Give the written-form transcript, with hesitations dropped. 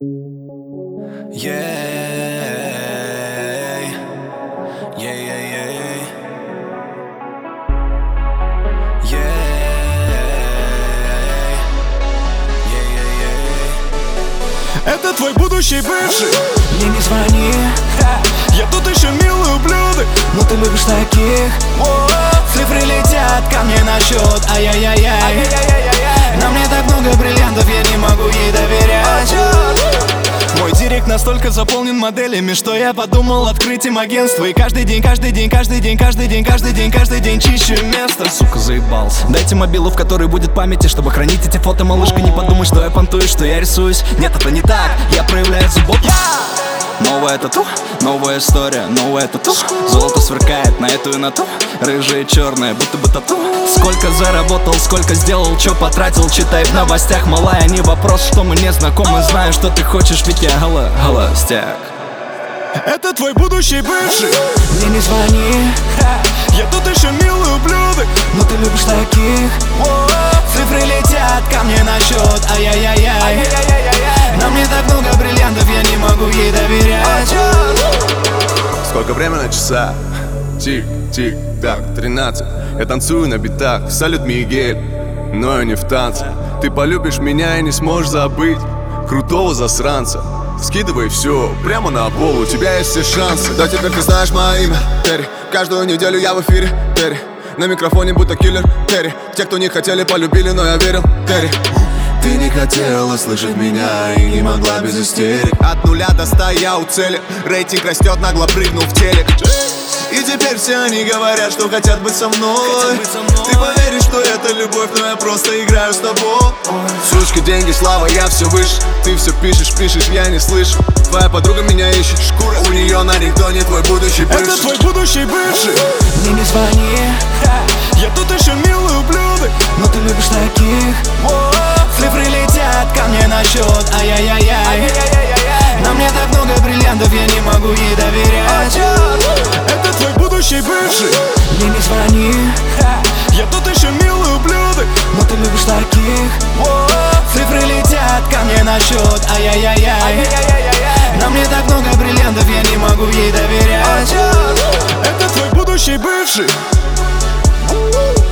Это твой будущий бывший. Мне не звони, Я тут еще милый ублюдок, но ты любишь таких. Цифры летят ко мне на счет, ай-яй-яй-яй. На мне так много бриллиантов, я не могу ей доверять. Мой директ настолько заполнен моделями, что я подумал открыть им агентство. И каждый день чищу место. Сука, заебался. Дайте мобилу, в которой будет памяти, чтобы хранить эти фото, малышка. Не подумай, что я понтую, что я рисуюсь. Нет, это не так, я проявляю заботу. Новая тату, новая история, новая тату. Золото сверкает на эту и на ту. Рыжая и черная, будто бы тату. Сколько заработал, сколько сделал, чё потратил. Читай в новостях, малая, не вопрос, что мы не знакомы. Знаю, что ты хочешь, ведь я холостяк. Это твой будущий бывший. Мне не звони, Я тут еще милый ублюдок, но ты любишь таких. Цифры летят ко мне на счет, ай-яй-яй-яй. На мне так много бриллиантов, я не могу ей доверять. Сколько время на часах? Тик-тик-так, 13. Я танцую на битах, салют Мигель, но я не в танце. Ты полюбишь меня и не сможешь забыть крутого засранца. Скидывай все прямо на пол, у тебя есть все шансы. Да, теперь ты знаешь мое имя, Терри. Каждую неделю я в эфире, Терри. На микрофоне будто киллер, Терри. Те, кто не хотели, полюбили, но я верил, Терри. Ты не хотела слышать меня и не могла без истерик. От 0 до 100 я у цели. Рейтинг растет, нагло прыгнул в телек. И теперь все они говорят, что хотят быть со мной. Ты поверишь, что это любовь, но я просто играю с тобой. Сучка, деньги, слава, я все выше. Ты все пишешь, я не слышу. Твоя подруга меня ищет, шкура у нее на ригдоне, твой будущий бывший. Это твой будущий бывший. Мне не звони, Я тут еще милый ублюдок, но ты любишь таких. Цифры летят ко мне на счет, ай-яй-яй-яй. На мне так много бриллиантов, я не могу ей доверять. Это твой будущий бывший. Мне не звони, Я тут еще милый ублюдок, но ты любишь таких. Цифры летят ко мне на счет, ай-яй-яй-яй. На мне так много бриллиантов, я не могу ей доверять. это твой будущий бывший.